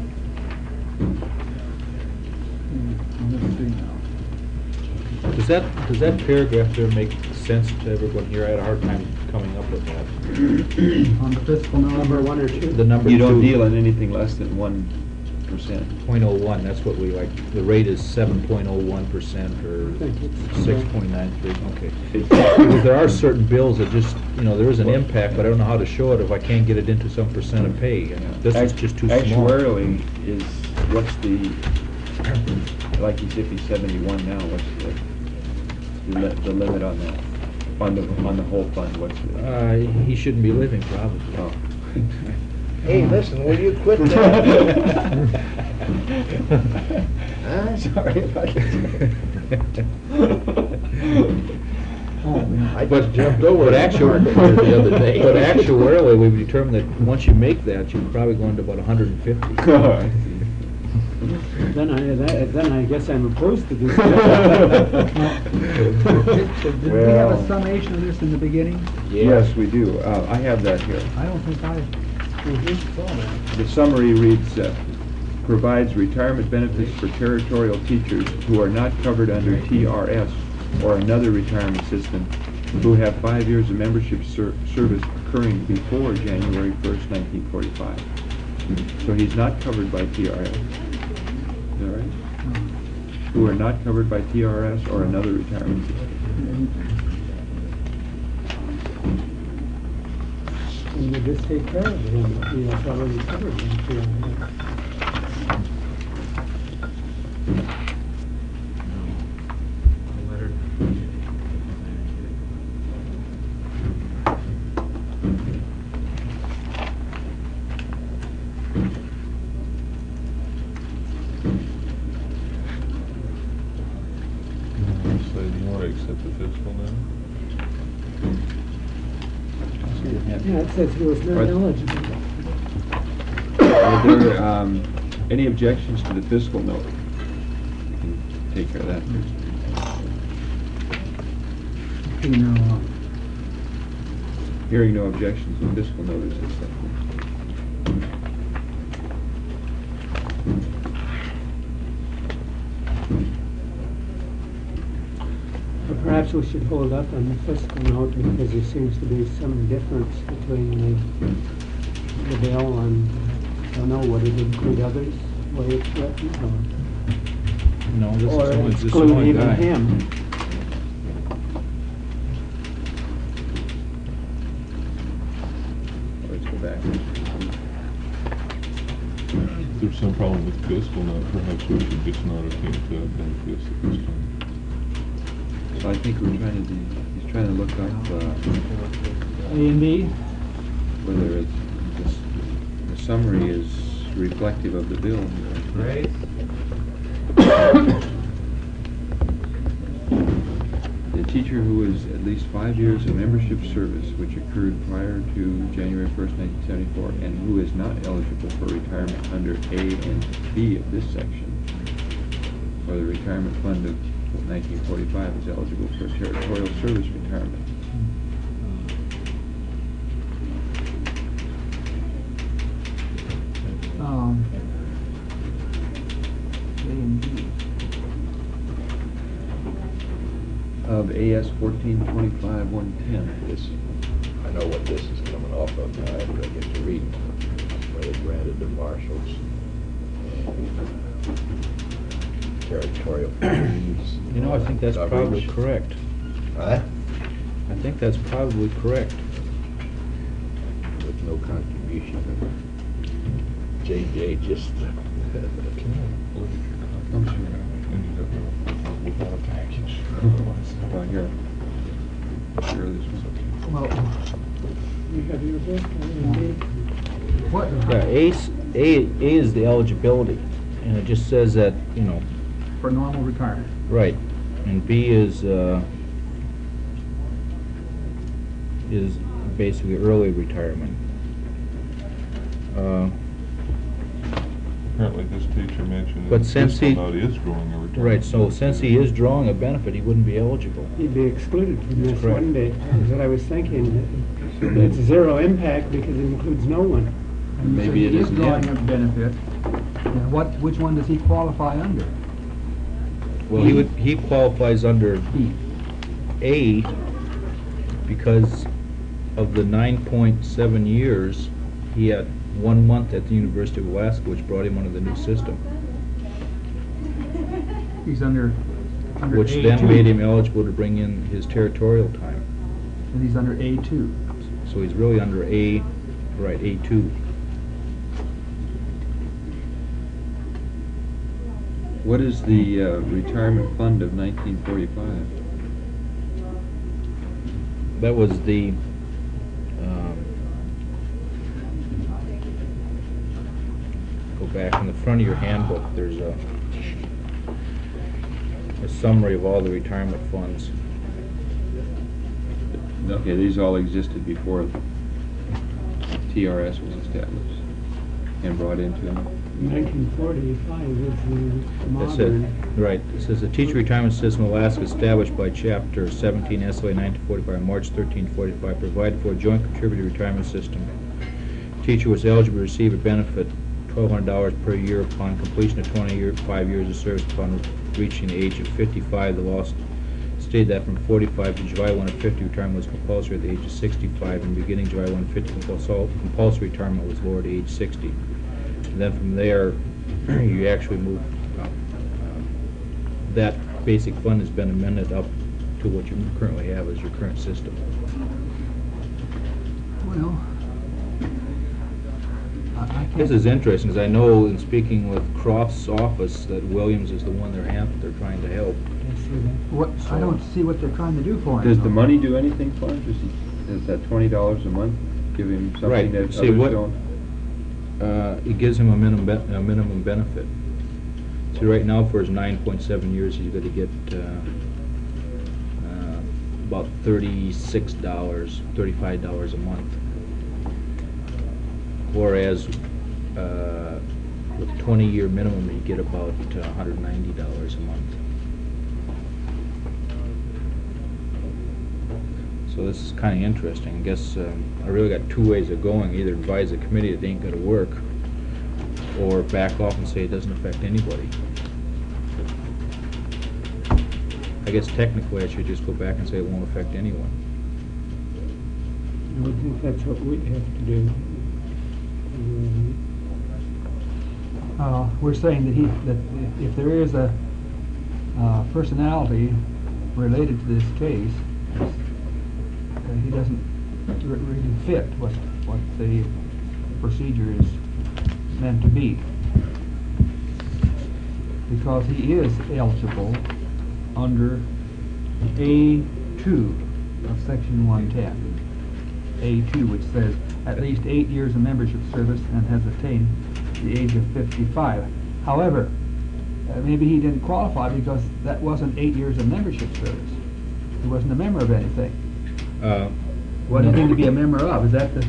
Let's see now. Does that paragraph there make sense to everyone here? I had a hard time coming up with that. On the fiscal Number number, 1 or 2? The number You don't 2, deal in anything less than 1%. 0.01, that's what we like. The rate is 7.01% or I think it's- 6.93, okay. Because there are certain bills that just, there is an impact, but I don't know how to show it if I can't get it into some percent of pay. And this is just too small. Actuarially is, what's the, like he's if he's 71 now, what's the limit on that? On the whole fund, what's the? He shouldn't be living, probably. Oh. Hey, listen, will you quit that? Sorry about oh, man. I just jumped over But that part actually, the other day. But actuarially, we've determined that once you make that, you're probably going to about 150. Then I guess I'm opposed to this. Did we have a Well- summation of this in the beginning? Yes, we do. I have that here. I don't think I saw that. The summary reads, provides retirement benefits for territorial teachers who are not covered under TRS or another retirement system who have 5 years of membership service occurring before January 1st, 1945. So he's not covered by TRS. Is that right? Who are not covered by TRS or another retirement system. And we just take care of him, he has already covered him. So do you want to accept the fiscal now? Yeah, it says he was not Right. eligible. Are there any objections to the fiscal note? We can take care of that first. Okay, now, Hearing no objections, the fiscal note is accepted. But perhaps we should hold up on the fiscal note because there seems to be some difference between the bill and, I don't know, would it include others, the way it's written, No, this is or only, this is exclude only even guy. him? if there's some problem with fiscal, now perhaps we should just not attempt that benefits at this time. So I think he's trying to look up, A and B? whether it's, the summary is reflective of the bill. Right. The teacher who is at least 5 years of membership service which occurred prior to January 1st, 1974, and who is not eligible for retirement under A and B of this section, or the retirement fund of 1945 is eligible for territorial service retirement. A and B. Of AS 1425-110. This, I know what this is coming off of now after I get to reading where they granted the marshals territorial fees. You know, I think that's probably coverage. correct. Huh? I think that's probably correct. With no contribution. JJ just. I'm sure. Without a package. Well, here. Sure, this was Well, You have your book, A and B? what? Yeah, A is the eligibility, and it just says that, you know, For normal retirement. right, and B is basically early retirement. Apparently this teacher mentioned But that since fiscal he- note is growing a retirement. Right, so since he is drawing a benefit, he wouldn't be eligible. He'd be excluded from That's this, correct. wouldn't he? Is what I was thinking. It's zero impact because it includes no one. And you Maybe said it he is isn't drawing him. a benefit. And which one does he qualify under? Well, he qualifies under B. A because of the 9.7 years, he had 1 month at the University of Alaska, which brought him under the new system, He's under which A2. then made him eligible to bring in his territorial time. And he's under A2. So he's really under A, right, A2. What is the retirement fund of 1945? That was the, go back in the front of your handbook, there's a summary of all the retirement funds. Okay, these all existed before TRS was established and brought into them. 1945 is the That's modern. it, right. It says the teacher retirement system of Alaska established by Chapter 17 SLA 1945, March 1345, provided for a joint contributed retirement system. Teacher was eligible to receive a benefit $1,200 per year upon completion of 5 years of service upon reaching the age of 55. The law stated that from 45 to July 1 of 50, retirement was compulsory at the age of 65, and beginning July 1 of 50, compulsory retirement was lowered to age 60. And then from there, you actually move, that basic fund has been amended up to what you currently have as your current system. Well, I can't. This is interesting, because I know in speaking with Croft's office that Williams is the one they're trying to help. I don't see what they're trying to do for him. Does the money do anything for him? Does that $20 a month give him something Right. that See, others what- don't? It gives him a minimum benefit. See, right now for his 9.7 years, he's going to get about $36, $35 a month. Whereas with 20-year minimum, you get about $190 a month. So this is kind of interesting. I guess I really got two ways of going. Either advise the committee that they ain't going to work, or back off and say it doesn't affect anybody. I guess technically I should just go back and say it won't affect anyone. I would think that's what we'd have to do. We're saying that if there is a personality related to this case, he doesn't really fit what the procedure is meant to be. because he is eligible under A2 of section 110. A2, which says at least 8 years of membership service and has attained the age of 55. However, maybe he didn't qualify because that wasn't 8 years of membership service. He wasn't a member of anything. What do you need to be a member of? Is that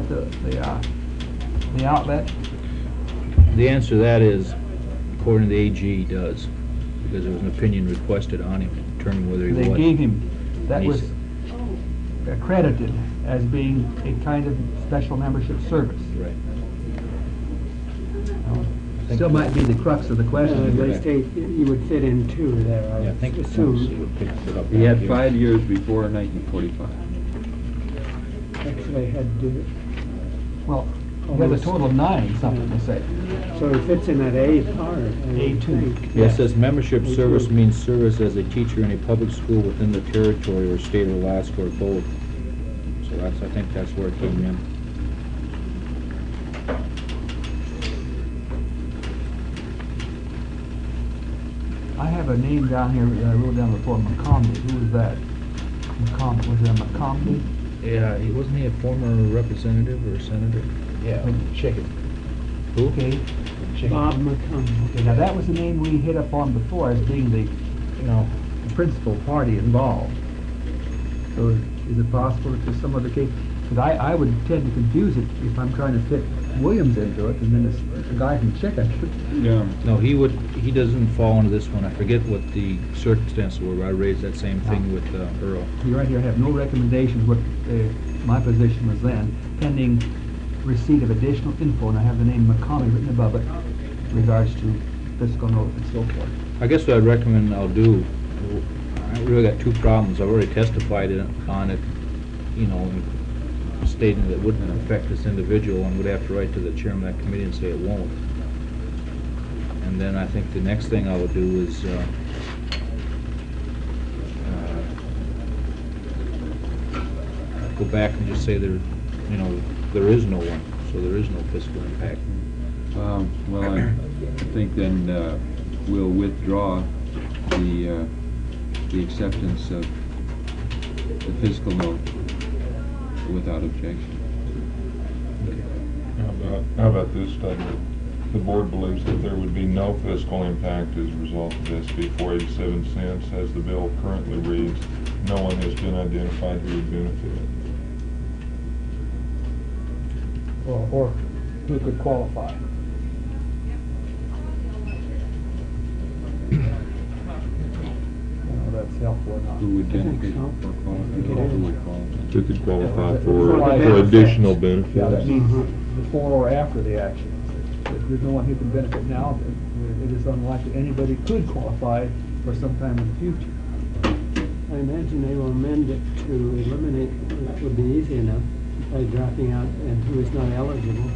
the outlet? The answer to that is, according to the AG, he does, because there was an opinion requested on him to determine whether he was. They gave him, that And was he's- accredited as being a kind of special membership service. Right. Still might be the crux of the At question. least he would fit in two there, Yeah, I think I it's assume. He had 5 years before 1945. Actually had to, Well, he has a total of 9, something to say. so he fits in that A part. A2. Yeah, it says membership service means service as a teacher in a public school within the territory or state of Alaska or both. So I think that's where it came in. I have a name down here that I wrote down before, McComney. Who was that? McComney, was it a McComney? Yeah, wasn't he a former representative or senator? Yeah, chicken. Who? Okay. Bob McCombie. Okay, now that was the name we hit up on before as being the, the principal party involved. So is it possible that there's some other case? Because I would tend to confuse it if I'm trying to fit Williams into it, and then it's a guy from Chicken. Yeah. No, he doesn't fall into this one. I forget what the circumstances were, but I raised that same thing with Earl. You're right here, I have no recommendations, what my position was then, pending receipt of additional info, and I have the name McComney written above it, in regards to fiscal notes and so forth. I guess what I'd recommend I'll do, I really got two problems. I've already testified on it, stating that it wouldn't affect this individual and would have to write to the chairman of that committee and say it won't. And then I think the next thing I would do is go back and just say there is no one, so there is no fiscal impact. Well, I think then we'll withdraw the acceptance of the fiscal note without objection. How about this statement? The board believes that there would be no fiscal impact as a result of SB 487 cents. As the bill currently reads, no one has been identified who would benefit. Or who could qualify. That's helpful or not. Who would benefit so. or qualify? Who would qualify? Who could qualify Yeah, for benefits. additional Yeah, that benefits? means before or after the action. If there's no one who can benefit now, then it is unlikely anybody could qualify for some time in the future. I imagine they will amend it to eliminate, which would be easy enough, by dropping out and who is not eligible.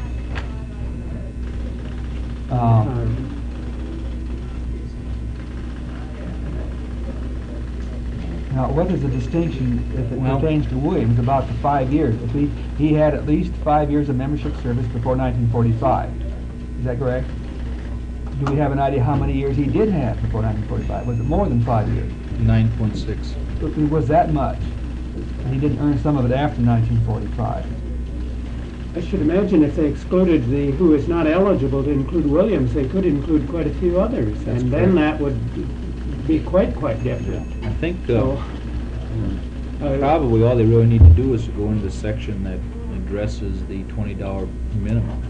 Now, what is the distinction if it Well- pertains to Williams about the 5 years? If he had at least 5 years of membership service before 1945, is that correct? Do we have an idea how many years he did have before 1945? Was it more than 5 years? 9.6. It was that much, and he didn't earn some of it after 1945. I should imagine if they excluded the who is not eligible to include Williams, they could include quite a few others, That's and then correct. that would be quite different. I think So, probably all they really need to do is to go into the section that addresses the $20 minimum.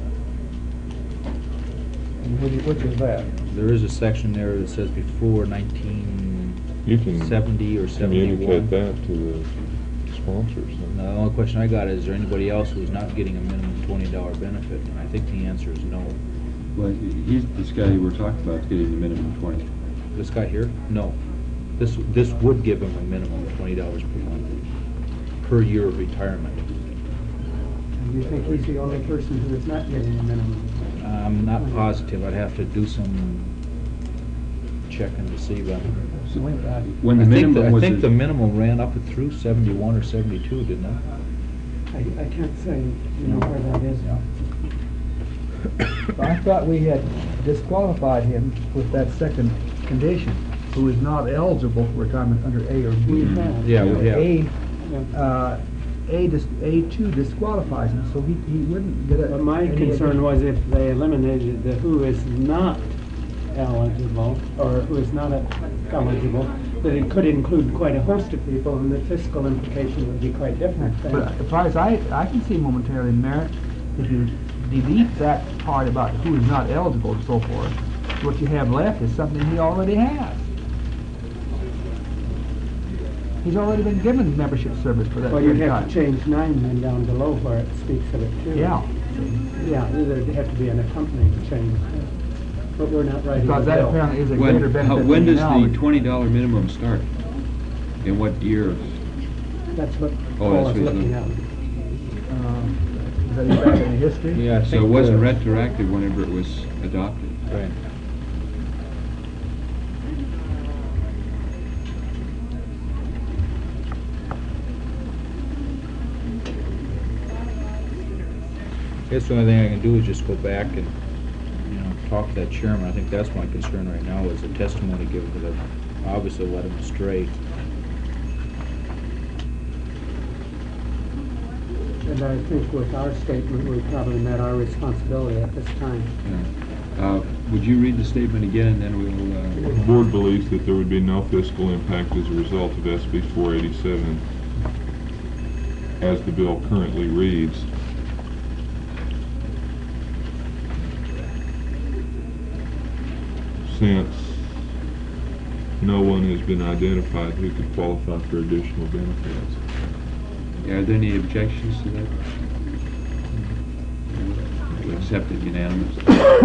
And which is that? There is a section there that says before 1970 You can or 71. communicate that to the sponsors. Now, the only question I got is there anybody else who's not getting a minimum $20 benefit? And I think the answer is no. Well, this guy we're talking about is getting the minimum 20. This guy here? No. This would give him a minimum of $20 per month, per year of retirement. do you think he's the only person who is not getting a minimum? I'm not positive. I'd have to do some checking to see, but When the I minimum was... think the minimum ran up through 71 or 72, didn't it? I can't say, where that is. I thought we had disqualified him with that second condition, who is not eligible for retirement under A or B. We have. Yeah, we have. A2 disqualifies him, so he wouldn't get a. But my any concern additional- was if they eliminated the who is not eligible, or who is not eligible, that it could include quite a host of people, and the fiscal implication would be quite different. But as far as I can see momentarily merit, if you delete that part about who is not eligible and so forth, what you have left is something he already has. He's already been given membership service for that Well, you'd period of have to time. change 9 then down below where it speaks of it too. Yeah, Yeah, there'd have to be an accompanying change, but we're not writing because the that bill. apparently is a greater benefit When than does now. the $20 minimum start? In what year? That's what Oh, Paul that's is what looking he's at. Is that in fact in history? Yeah, I So think, it wasn't retroactive whenever it was adopted. Right. I guess the only thing I can do is just go back and, talk to that chairman. I think that's my concern right now, is the testimony given to them. Obviously led him astray. And I think with our statement, we probably met our responsibility at this time. Yeah. Would you read the statement again, and then The we'll, board believes that there would be no fiscal impact as a result of SB 487 as the bill currently reads. Since no one has been identified who could qualify for additional benefits. are there any objections to that? We accept it unanimously.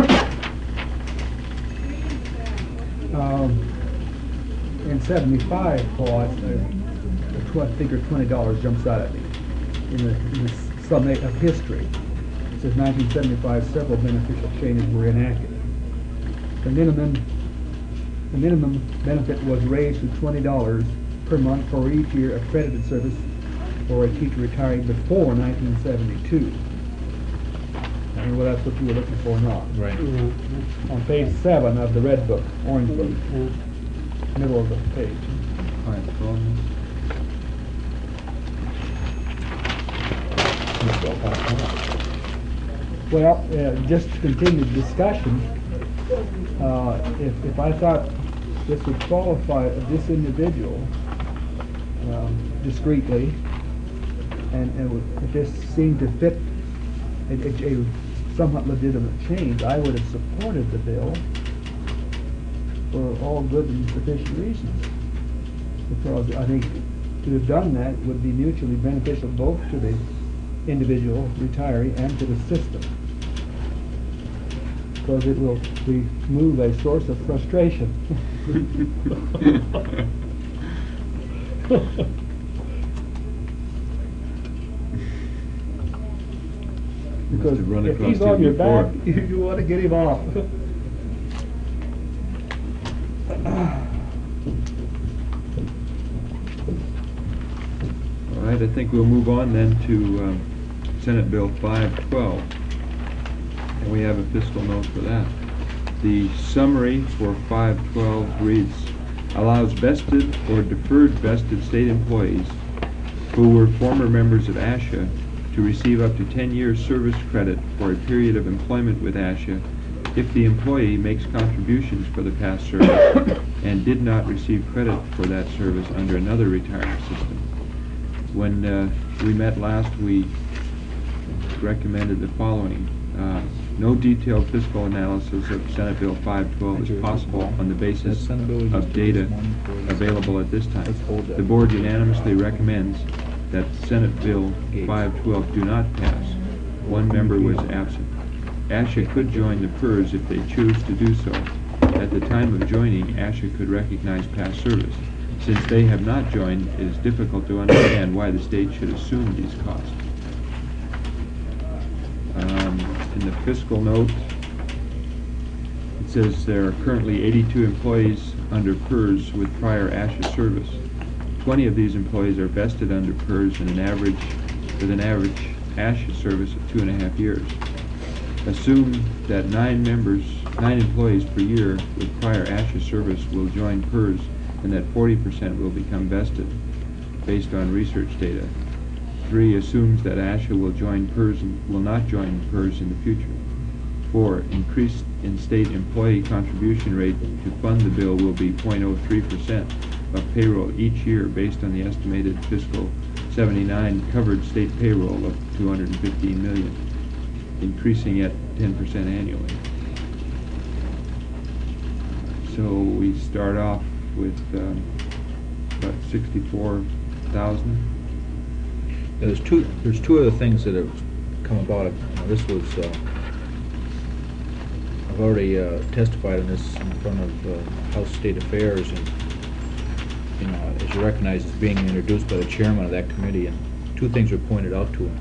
In 75, Paul, I figure $20 jumps out at me in the summation of history. It says 1975, several beneficial changes were enacted. The minimum benefit was raised to $20 per month for each year of credited service for a teacher retiring before 1972. I mean, well, that's what you were looking for or not. Right. Yeah. On page 7 of the red book, orange book, Yeah. middle of the page. All right, Paul. Well, just to continue the discussion, if I thought this would qualify this individual discreetly, and if this seemed to fit a somewhat legitimate change, I would have supported the bill for all good and sufficient reasons. Because I think to have done that would be mutually beneficial both to the individual retiree and to the system. Because it will remove a source of frustration. Because have run if across he's him on your before. back, you want to get him off. All right, I think we'll move on then to Senate Bill 512. And we have a fiscal note for that. The summary for 512 reads, allows vested or deferred vested state employees who were former members of ASHA to receive up to 10 years service credit for a period of employment with ASHA if the employee makes contributions for the past service and did not receive credit for that service under another retirement system. When we met last, we recommended the following. No detailed fiscal analysis of Senate Bill 512 is possible on the basis of data available at this time. The board unanimously recommends that Senate Bill 512 do not pass. One member was absent. ASHA could join the PERS if they choose to do so. At the time of joining, ASHA could recognize past service. Since they have not joined, it is difficult to understand why the state should assume these costs. In the fiscal note, it says there are currently 82 employees under PERS with prior ASHA service. 20 of these employees are vested under PERS with an average ASHA service of 2.5 years. Assume that 9 employees per year with prior ASHA service will join PERS and that 40% will become vested based on research data. 3 assumes that ASHA will join PERS and will not join PERS in the future. 4, increase in state employee contribution rate to fund the bill will be 0.03% of payroll each year based on the estimated fiscal 79 covered state payroll of $215 million, increasing at 10% annually. So we start off with about 64,000. There's two other things that have come about. This was, I've already testified on this in front of House State Affairs, and as you recognize, it's being introduced by the chairman of that committee, and 2 things were pointed out to him.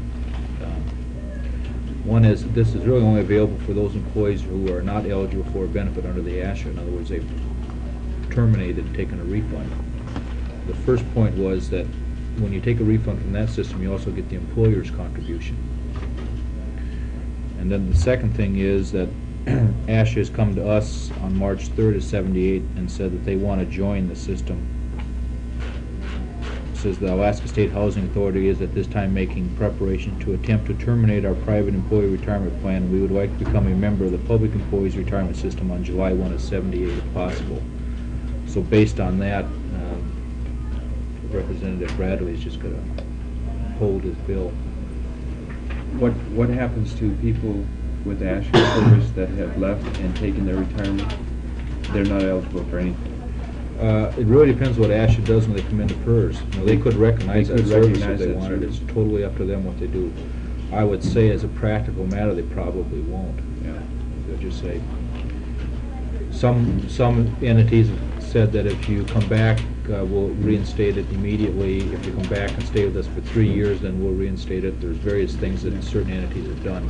One is that this is really only available for those employees who are not eligible for a benefit under the ASHA. In other words, they've terminated and taken a refund. The first point was that when you take a refund from that system, you also get the employer's contribution. And then the second thing is that ASHA has come to us on March 3rd of '78 and said that they want to join the system. It says the Alaska State Housing Authority is at this time making preparation to attempt to terminate our private employee retirement plan. We would like to become a member of the Public Employees Retirement System on July 1 of '78 if possible. So based on that, Representative Bradley is just going to hold his bill. What happens to people with ASHA service that have left and taken their retirement? They're not eligible for anything. It really depends what ASHA does when they come into PERS. They could recognize They that could service if recognize they that wanted. service. It's totally up to them what they do. I would say as a practical matter, they probably won't. Yeah. They'll just say, some entities have said that if you come back, we'll reinstate it immediately. If you come back and stay with us for 3 years, then we'll reinstate it. There's various things that certain entities have done.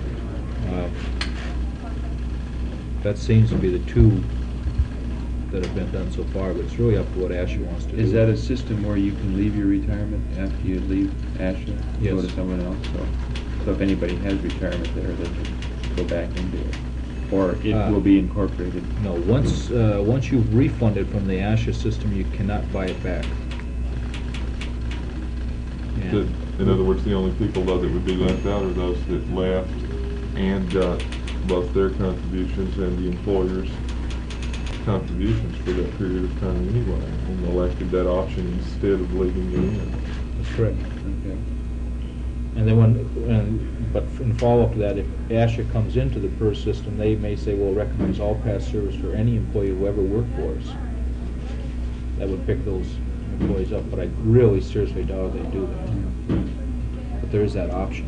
That seems to be the 2 that have been done so far, but it's really up to what ASHA wants to do. Is that a system where you can leave your retirement after you leave ASHA? Yes. Go to someone else? So if anybody has retirement there, they can go back into it. Or it will be incorporated? No, once you've refunded from the ASHA system, you cannot buy it back. And In other words, the only people though that would be left out are those that left and got both their contributions and the employer's contributions for that period of time anyway, and elected that option instead of leaving you in. That's correct. Okay. And then but in follow-up to that, if ASHA comes into the PERS system, they may say, we'll recognize all past service for any employee who ever worked for us. That would pick those employees up, but I really seriously doubt they do that. But there is that option.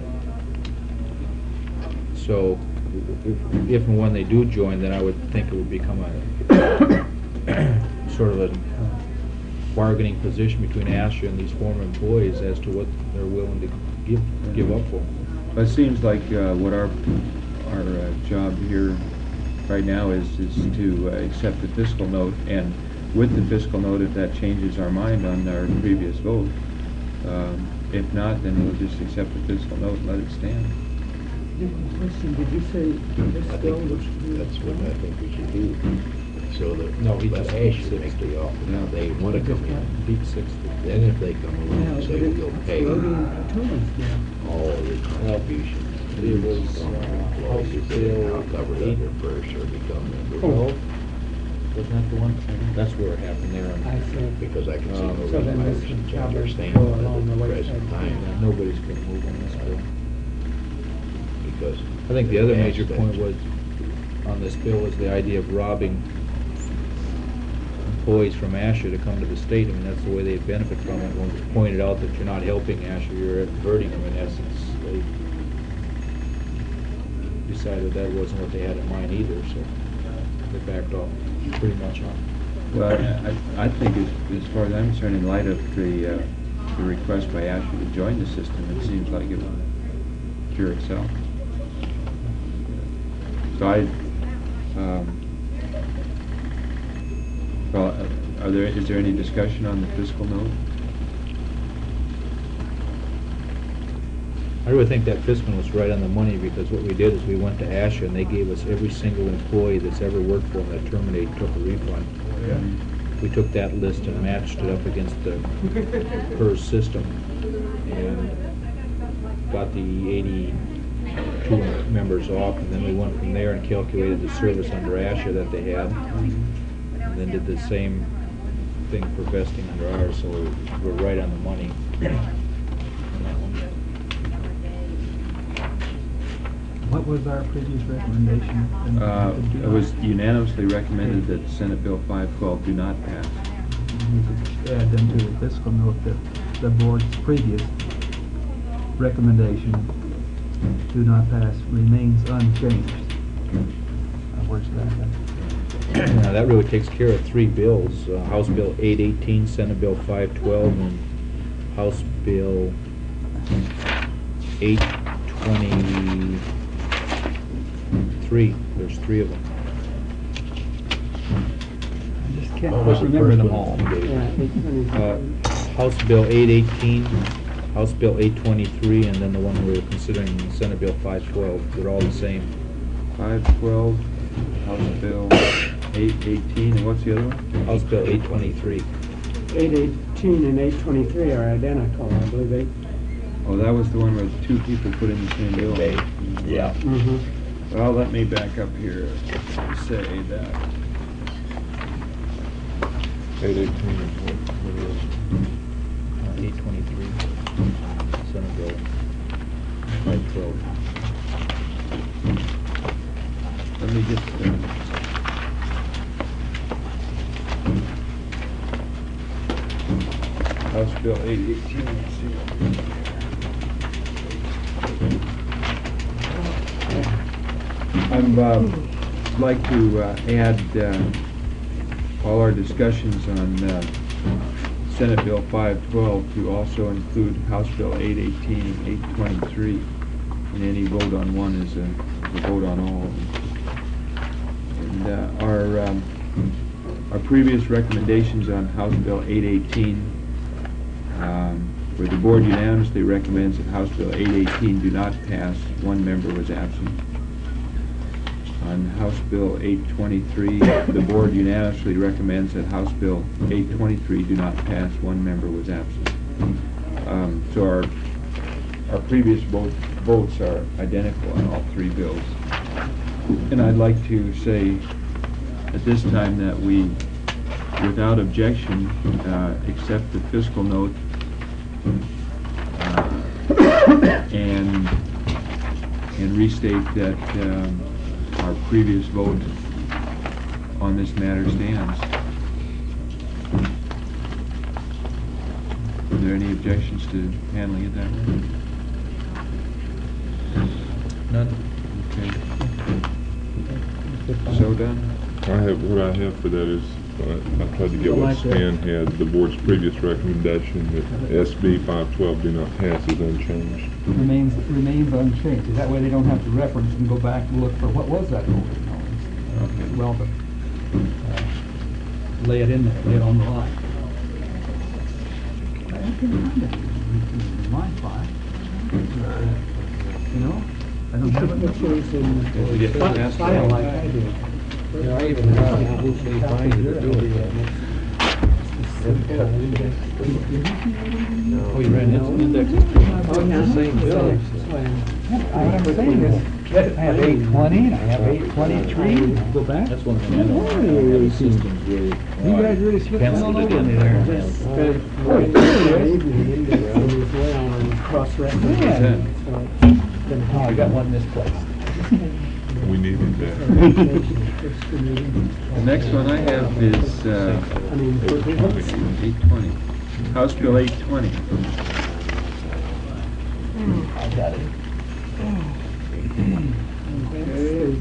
So if and when they do join, then I would think it would become a sort of a bargaining position between ASHA and these former employees as to what they're willing to give up for. It seems like what our job here right now is to accept the fiscal note, and with the fiscal note, if that changes our mind on our previous vote, if not, then we'll just accept the fiscal note and let it stand. Question, did you say this I bill think was... that's what I think we should do, so that, No, he let just ASHA keeps make 60. the offer. Now, they want to come in, Beat 60. then if they come along and say we'll pay all of the contributions to It these was, former House employees that are now Bill covered 8. under FERS or become members. Oh, wasn't that the one? That's where it happened there. I see. Because I can see no So reason then why this we should would change our probably stand go on it along at the the wayside. present time, Nobody's going to move on this bill. because. I think the other they've major asked point that- was, on this bill, was the idea of robbing employees from ASHA to come to the state. I mean, that's the way they benefit from it. When it's pointed out that you're not helping ASHA, you're hurting them in essence. They decided that wasn't what they had in mind either, so they backed off pretty much on it. Well, I think as far as I'm concerned, in light of the request by ASHA to join the system, it seems like it will cure itself. So is there any discussion on the fiscal note? I really think that Fiscum was right on the money, because what we did is we went to ASHA and they gave us every single employee that's ever worked for them that terminated took a refund. We took that list and matched it up against the PERS system and got the 82 members off, and then we went from there and calculated the service under ASHA that they had, and then did the same thing for vesting under ours, so we're right on the money. What was our previous recommendation? It was unanimously recommended that Senate Bill 512 do not pass. We could add then to the fiscal note that the board's previous recommendation do not pass remains unchanged. Where's that then? Now, that really takes care of 3 bills, House Bill 818, Senate Bill 512, and House Bill 823. There's 3 of them. I just can't What was the remember first them one? all. Yeah, 823. House Bill 818, House Bill 823, and then the one we're considering, Senate Bill 512. They're all the same. 512, House Bill 818, and what's the other one? House Bill 823. 818 and 823 are identical, I believe. Oh, that was the one where 2 people put in the same bill. Yeah. Mm-hmm. Well, let me back up here and say that 818 is what it is. 823, Senate Bill 512. let me just, House Bill 818, let's see. I'm, like to add all our discussions on Senate Bill 512 to also include House Bill 818 and 823, and any vote on one is a vote on all of them. And our previous recommendations on House Bill 818, where the board unanimously recommends that House Bill 818 do not pass, 1 member was absent. On House Bill 823, the board unanimously recommends that House Bill 823 do not pass, 1 member was absent. So our previous votes are identical on all 3 bills. And I'd like to say at this time that we, without objection, accept the fiscal note and restate that our previous vote on this matter stands. Are there any objections to handling it that way? None? Okay. So done? What I have for that is, I tried to get what Stan had, the board's previous recommendation that SB 512 do not pass is unchanged. Remains unchanged. That way they don't have to reference and go back and look for what was that vote. Okay. Well, but lay it in there, lay it on the line. I can find it. In my file. You know? I don't have it. Pictures in Did you get that last file one? like I do. Yeah, I even have who they find to do it. Oh, you ran into indexes? Oh, yeah. Same bill. What I'm saying is, I have 820 and I have 823. Go back. That's one thing I don't know. The system's really. You guys really slipped one Penciled on it over in me there. there. Just spent more time reading the indexes as well and cross-referencing. Yeah. So it's been Oh, I got one misplaced. We needed that. The next one I have is I mean, for 820. House Bill 820. I got it. Okay.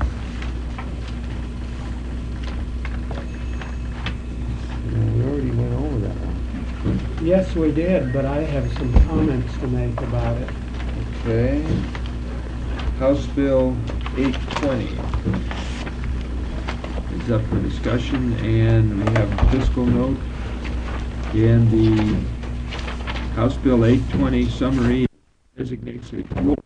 We already went over that one. Yes, we did, but I have some comments to make about it. Okay. House Bill 820 is up for discussion, and we have a fiscal note. And the House Bill 820 summary designate city. Roll